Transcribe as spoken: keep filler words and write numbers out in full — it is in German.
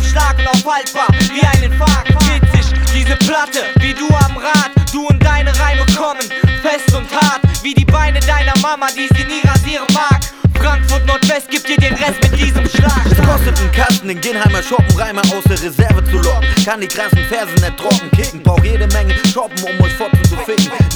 auf Schlag und auf haltbar, wie ein Infarkt. Dreht sich diese Platte, wie du am Rad. Du und deine Reime kommen fest und hart, wie die Beine deiner Mama, die sie nie rasieren mag. Frankfurt Nordwest gibt dir den Rest mit diesem Schlag. Es kostet einen Kasten, den Genheimer Shoppen, Reime aus der Reserve zu locken. Kann die krassen Verse nicht trocken kicken, brauch jede Menge Shoppen, um euch Fotzen zu ficken.